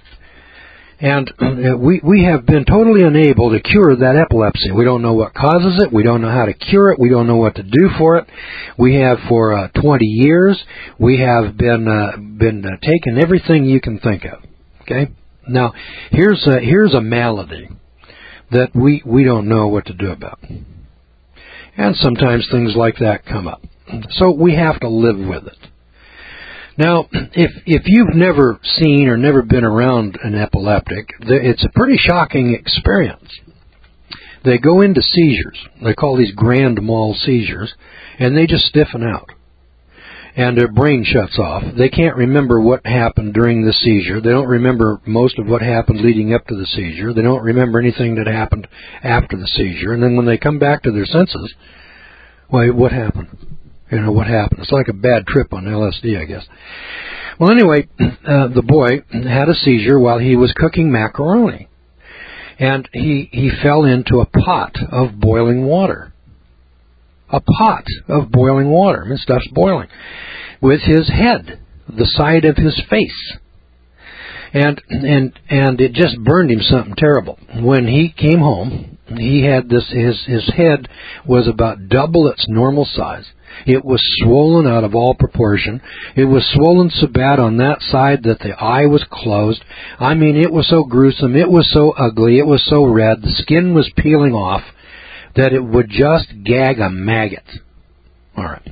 And we have been totally unable to cure that epilepsy. We don't know what causes it. We don't know how to cure it. We don't know what to do for it. We have for 20 years. We have been taking everything you can think of. Okay? Now, here's a malady that we don't know what to do about. And sometimes things like that come up. So we have to live with it. Now, if you've never seen or never been around an epileptic, it's a pretty shocking experience. They go into seizures. They call these grand mal seizures, and they just stiffen out. And their brain shuts off. They can't remember what happened during the seizure. They don't remember most of what happened leading up to the seizure. They don't remember anything that happened after the seizure. And then when they come back to their senses, well, what happened? You know, what happened? It's like a bad trip on LSD, I guess. Well, anyway, the boy had a seizure while he was cooking macaroni. And he fell into a pot of boiling water. A pot of boiling water. I mean, stuff's boiling. With his head, the side of his face. And it just burned him something terrible. When he came home, he had this, his head was about double its normal size. It was swollen out of all proportion. It was swollen so bad on that side that the eye was closed. I mean, it was so gruesome. It was so ugly. It was so red. The skin was peeling off that it would just gag a maggot. All right.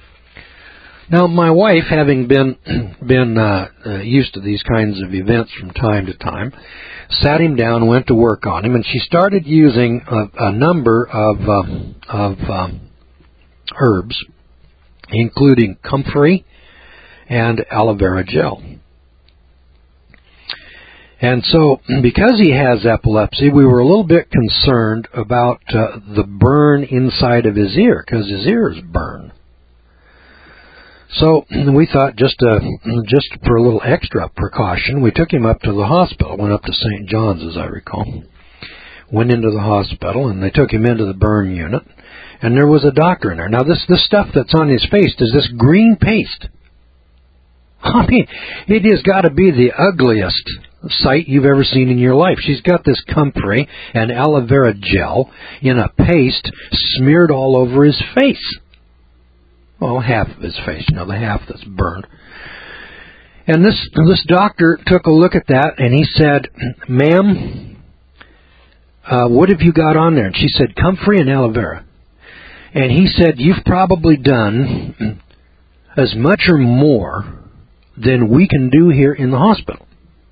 Now, my wife, having been used to these kinds of events from time to time, sat him down and went to work on him, and she started using a number of herbs, including comfrey and aloe vera gel. And so, because he has epilepsy, we were a little bit concerned about the burn inside of his ear, because his ears burn. So we thought, just for a little extra precaution, we took him up to the hospital. Went up to St. John's, as I recall. Went into the hospital, and they took him into the burn unit. And there was a doctor in there. Now, this stuff that's on his face is this green paste. I mean, it has got to be the ugliest sight you've ever seen in your life. She's got this comfrey and aloe vera gel in a paste smeared all over his face. well, half of his face, the half that's burned. And this doctor took a look at that, and he said, "Ma'am, what have you got on there?" And she said, "Comfrey and aloe vera." And he said, "You've probably done as much or more than we can do here in the hospital."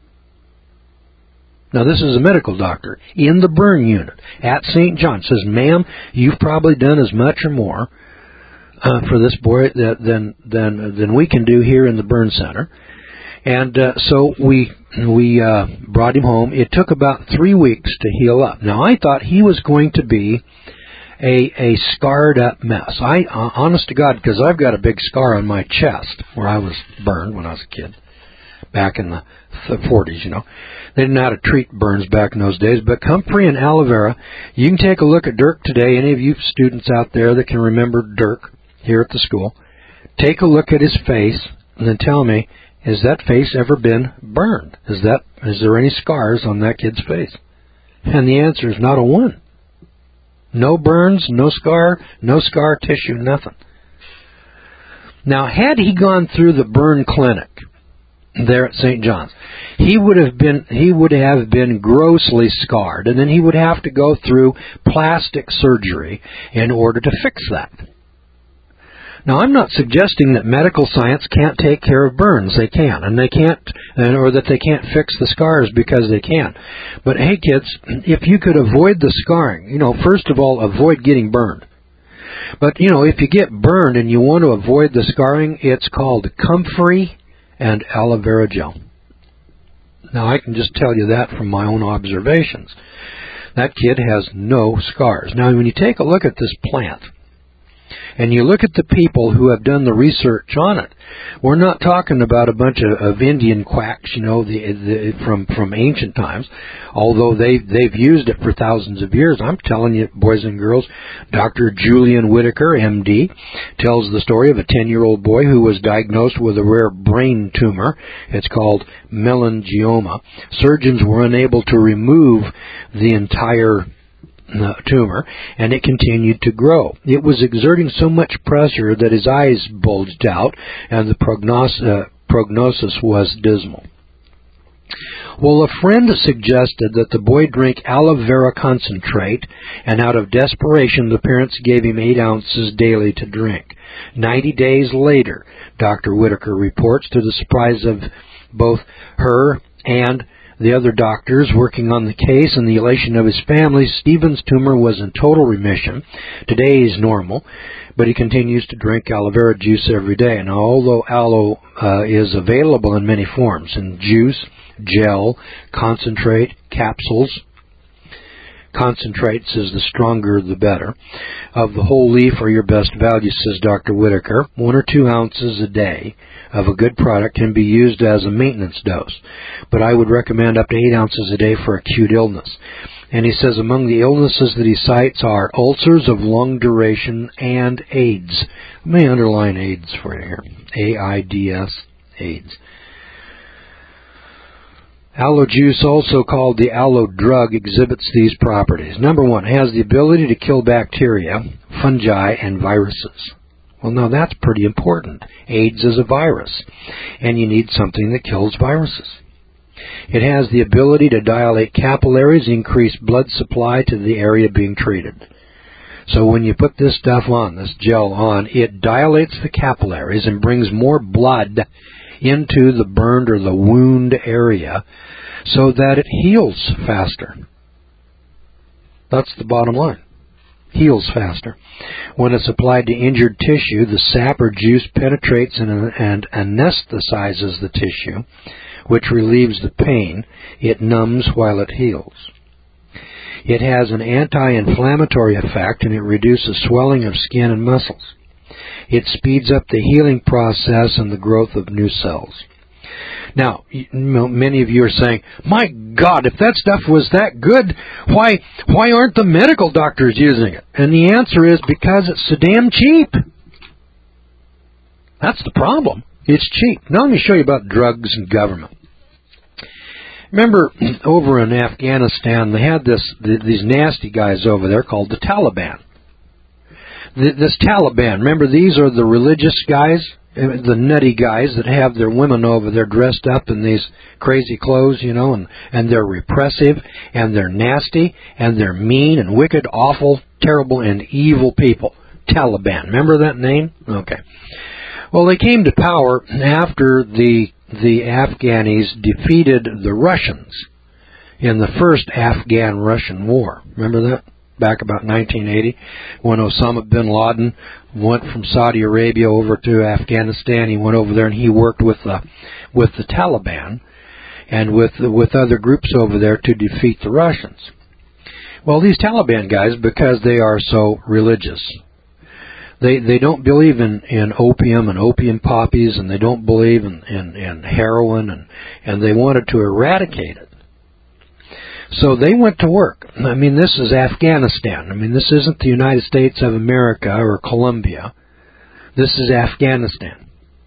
Now, this is a medical doctor in the burn unit at St. John. Says, "Ma'am, you've probably done as much or more for this boy than we can do here in the burn center." And so we brought him home. It took about 3 weeks to heal up. Now, I thought he was going to be a scarred up mess. Honest to God, because I've got a big scar on my chest where I was burned when I was a kid, back in the 40s, They didn't know how to treat burns back in those days. But comfrey and aloe vera, you can take a look at Dirk today. Any of you students out there that can remember Dirk here at the school, take a look at his face and then tell me, has that face ever been burned? Is there any scars on that kid's face? And the answer is not a one. No burns, no scar tissue, nothing. Now, had he gone through the burn clinic there at St. John's, he would have been grossly scarred, and then he would have to go through plastic surgery in order to fix that. Now, I'm not suggesting that medical science can't take care of burns. They can, and they can't, or that they can't fix the scars because they can. But hey, kids, if you could avoid the scarring, first of all, avoid getting burned. But, if you get burned and you want to avoid the scarring, it's called comfrey and aloe vera gel. Now, I can just tell you that from my own observations. That kid has no scars. Now, when you take a look at this plant, and you look at the people who have done the research on it, we're not talking about a bunch of Indian quacks, from ancient times, although they've used it for thousands of years. I'm telling you, boys and girls, Dr. Julian Whitaker, MD, tells the story of a 10-year-old boy who was diagnosed with a rare brain tumor. It's called melangioma. Surgeons were unable to remove the entire tumor, and it continued to grow. It was exerting so much pressure that his eyes bulged out, and the prognosis was dismal. Well, a friend suggested that the boy drink aloe vera concentrate, and out of desperation, the parents gave him 8 ounces daily to drink. 90 days later, Dr. Whitaker reports, to the surprise of both her and the other doctors working on the case and the elation of his family, Stephen's tumor was in total remission. Today he's normal, but he continues to drink aloe vera juice every day. Now, although aloe is available in many forms, in juice, gel, concentrate, capsules, concentrates is the stronger the better, of the whole leaf are your best value, says Dr. Whitaker. 1 or 2 ounces a day of a good product can be used as a maintenance dose, but I would recommend up to 8 ounces a day for acute illness. And he says among the illnesses that he cites are ulcers of long duration and AIDS. Let me underline AIDS for you here. AIDS, AIDS. Aloe juice, also called the aloe drug, exhibits these properties. Number 1, it has the ability to kill bacteria, fungi, and viruses. Well, now that's pretty important. AIDS is a virus, and you need something that kills viruses. It has the ability to dilate capillaries, increase blood supply to the area being treated. So when you put this stuff on, this gel on, it dilates the capillaries and brings more blood into the burned or the wound area so that it heals faster. That's the bottom line. Heals faster. When it's applied to injured tissue, the sap or juice penetrates and anesthetizes the tissue, which relieves the pain. It numbs while it heals. It has an anti-inflammatory effect, and it reduces swelling of skin and muscles. It speeds up the healing process and the growth of new cells. Now, many of you are saying, my God, if that stuff was that good, why aren't the medical doctors using it? And the answer is because it's so damn cheap. That's the problem. It's cheap. Now let me show you about drugs and government. Remember, over in Afghanistan, they had these nasty guys over there called the Taliban. this Taliban, remember, these are the religious guys, the nutty guys that have their women over there dressed up in these crazy clothes, and they're repressive, and they're nasty, and they're mean and wicked, awful, terrible, and evil people. Taliban. Remember that name? Okay. Well, they came to power after the Afghanis defeated the Russians in the first Afghan-Russian War. Remember that? Back about 1980, when Osama bin Laden went from Saudi Arabia over to Afghanistan. He went over there and he worked with the Taliban and with other groups over there to defeat the Russians. Well, these Taliban guys, because they are so religious, they don't believe in opium and opium poppies, and they don't believe in heroin, and they wanted to eradicate it. So they went to work. I mean, this is Afghanistan. I mean, this isn't the United States of America or Colombia. This is Afghanistan.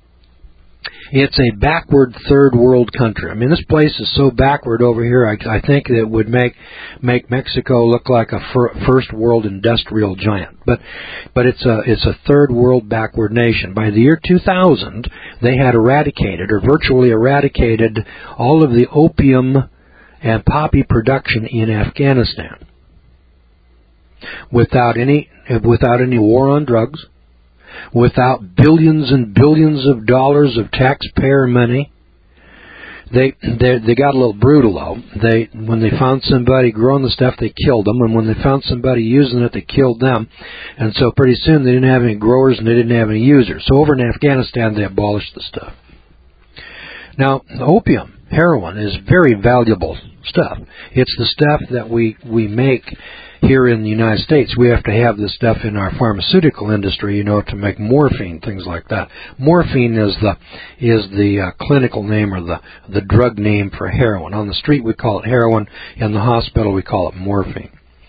It's a backward third world country. I mean, this place is so backward over here, I think it would make Mexico look like a first world industrial giant. But it's a third world backward nation. By the year 2000, they had eradicated, or virtually eradicated, all of the opium and poppy production in Afghanistan, without any war on drugs, without billions and billions of dollars of taxpayer money. They got a little brutal though. When they found somebody growing the stuff, they killed them, and when they found somebody using it, they killed them. And so pretty soon they didn't have any growers and they didn't have any users. So over in Afghanistan, they abolished the stuff. Now, opium, heroin, is very valuable stuff. It's the stuff that we make here in the United States. We have to have this stuff in our pharmaceutical industry, to make morphine, things like that. Morphine is the clinical name, or the drug name for heroin. On the street we call it heroin. In the hospital we call it morphine.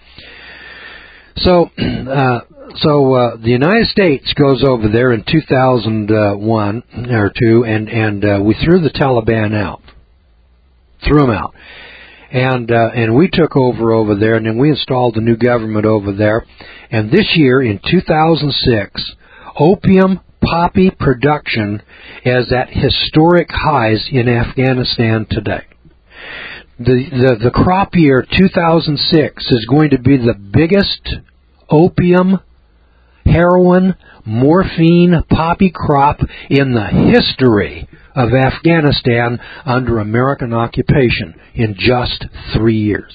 So the United States goes over there in 2001 or 2, and we threw the Taliban out. Threw them out. And we took over there, and then we installed the new government over there. And this year, in 2006, opium poppy production is at historic highs in Afghanistan today. The crop year 2006 is going to be the biggest opium, heroin, morphine, poppy crop in the history of Afghanistan under American occupation in just 3 years.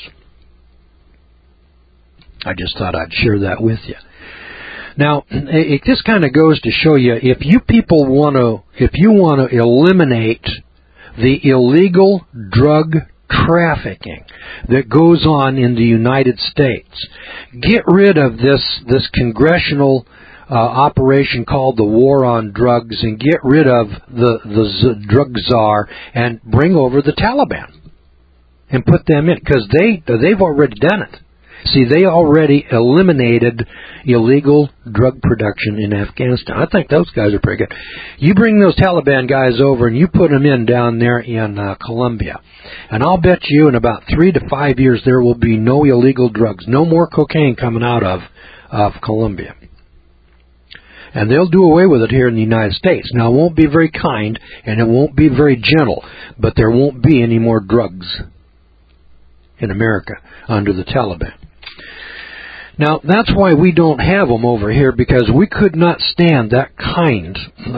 I just thought I'd share that with you. Now, it just kind of goes to show you, if you want to eliminate the illegal drug trafficking that goes on in the United States, get rid of this congressional operation called the War on Drugs, and get rid of the drug czar, and bring over the Taliban and put them in, because they've already done it. See, they already eliminated illegal drug production in Afghanistan. I think those guys are pretty good. You bring those Taliban guys over and you put them in down there in Colombia, and I'll bet you in about 3 to 5 years there will be no illegal drugs, no more cocaine coming out of Colombia. And they'll do away with it here in the United States. Now, it won't be very kind, and it won't be very gentle, but there won't be any more drugs in America under the Taliban. Now, that's why we don't have them over here, because we could not stand that kind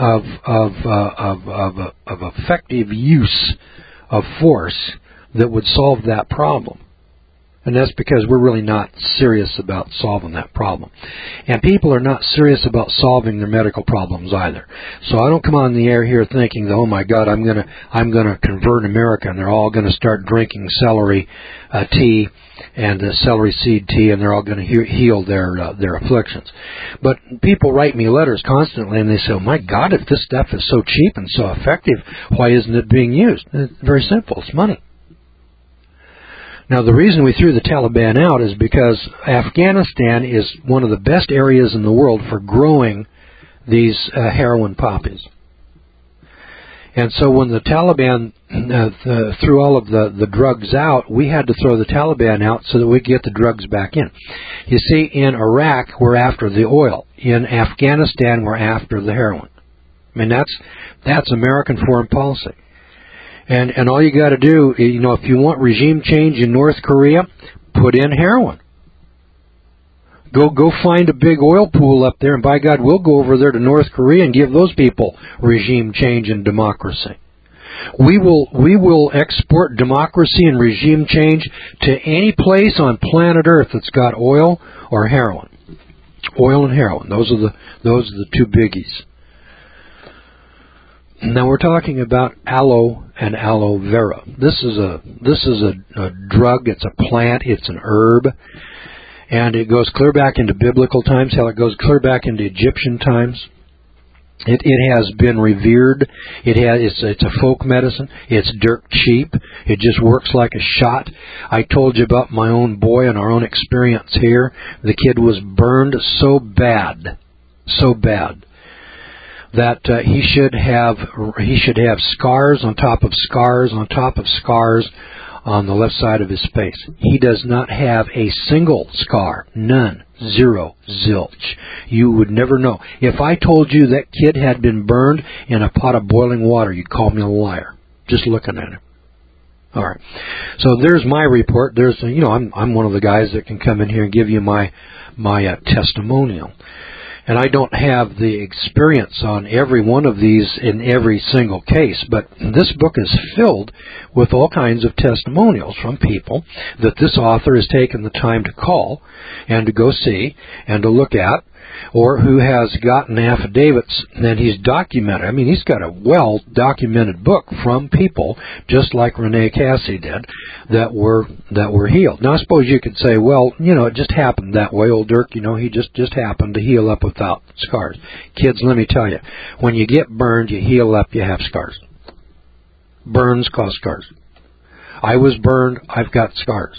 of effective use of force that would solve that problem. And that's because we're really not serious about solving that problem. And people are not serious about solving their medical problems either. So I don't come on the air here thinking, oh my God, I'm gonna convert America, and they're all gonna start drinking celery tea and celery seed tea, and they're all gonna heal their afflictions. But people write me letters constantly, and they say, oh my God, if this stuff is so cheap and so effective, why isn't it being used? It's very simple. It's money. Now, the reason we threw the Taliban out is because Afghanistan is one of the best areas in the world for growing these heroin poppies. And so when the Taliban threw all of the drugs out, we had to throw the Taliban out so that we could get the drugs back in. You see, in Iraq, we're after the oil. In Afghanistan, we're after the heroin. I mean, that's American foreign policy. And all you got to do, if you want regime change in North Korea, put in heroin. Go find a big oil pool up there, and by God, we'll go over there to North Korea and give those people regime change and democracy. We will export democracy and regime change to any place on planet Earth that's got oil or heroin. Oil and heroin. Those are the two biggies. Now we're talking about aloe and aloe vera. This is a drug. It's a plant. It's an herb. And it goes clear back into biblical times. Hell, it goes clear back into Egyptian times. It has been revered. It's a folk medicine. It's dirt cheap. It just works like a shot. I told you about my own boy and our own experience here. The kid was burned so bad that he should have scars on top of scars on top of scars on the left side of his face. He does not have a single scar. None. Zero. Zilch. You would never know. If I told you that kid had been burned in a pot of boiling water, you'd call me a liar. Just looking at him. All right. So there's my report. I'm one of the guys that can come in here and give you my testimonial. And I don't have the experience on every one of these in every single case, but this book is filled with all kinds of testimonials from people that this author has taken the time to call and to go see and to look at, or who has gotten affidavits and he's documented. I mean, he's got a well-documented book from people, just like Rene Cassie did, that were healed. Now, I suppose you could say, well, it just happened that way. Old Dirk, he just happened to heal up without scars. Kids, let me tell you, when you get burned, you heal up, you have scars. Burns cause scars. I was burned, I've got scars.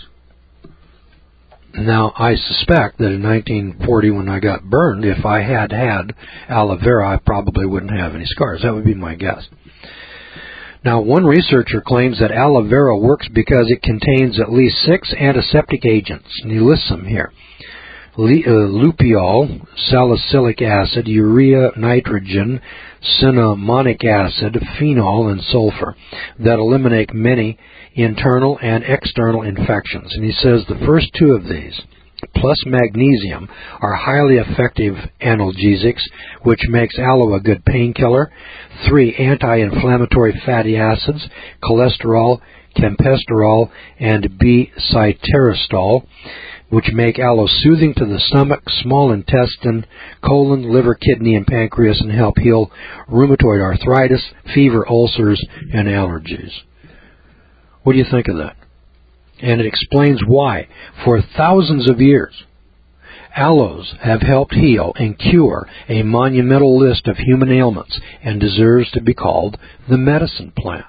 Now, I suspect that in 1940, when I got burned, if I had aloe vera, I probably wouldn't have any scars. That would be my guess. Now, one researcher claims that aloe vera works because it contains at least 6 antiseptic agents. And he lists them here. Lupiol, salicylic acid, urea, nitrogen, cinnamonic acid, phenol, and sulfur that eliminate many internal and external infections. And he says the first 2 of these, plus magnesium, are highly effective analgesics, which makes aloe a good painkiller. 3 anti-inflammatory fatty acids, cholesterol, campesterol, and B-cytarostol, which make aloe soothing to the stomach, small intestine, colon, liver, kidney, and pancreas, and help heal rheumatoid arthritis, fever, ulcers, and allergies. What do you think of that? And it explains why, for thousands of years, aloes have helped heal and cure a monumental list of human ailments and deserves to be called the medicine plant.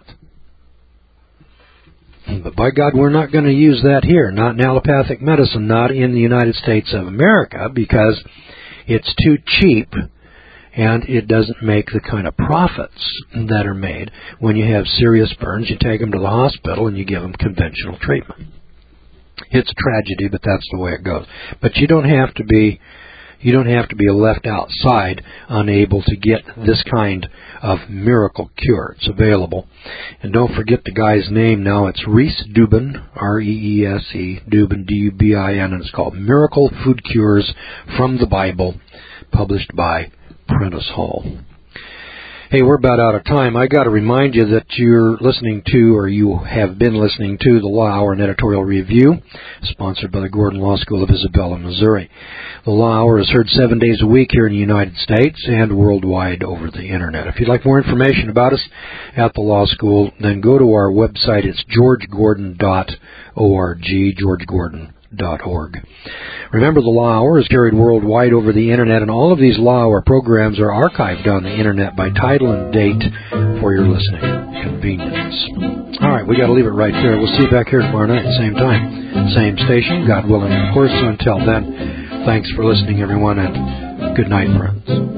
But by God, we're not going to use that here, not in allopathic medicine, not in the United States of America, because it's too cheap and it doesn't make the kind of profits that are made when you have serious burns. You take them to the hospital and you give them conventional treatment. It's a tragedy, but that's the way it goes. But you don't have to be left outside, unable to get this kind of miracle cure. It's available. And don't forget the guy's name now. It's Reese Dubin, R-E-E-S-E, Dubin, D-U-B-I-N, and it's called Miracle Food Cures from the Bible, published by Prentice Hall. Hey, we're about out of time. I got to remind you that you're listening to, or you have been listening to, the Law Hour and Editorial Review, sponsored by the Gordon Law School of Isabella, Missouri. The Law Hour is heard 7 days a week here in the United States and worldwide over the Internet. If you'd like more information about us at the Law School, then go to our website. It's georgegordon.org, georgegordon.org. Remember, the Law Hour is carried worldwide over the Internet, and all of these Law Hour programs are archived on the Internet by title and date for your listening convenience. All right, we got to leave it right there. We'll see you back here tomorrow night, same time, same station, God willing, of course. So until then, thanks for listening, everyone, and good night, friends.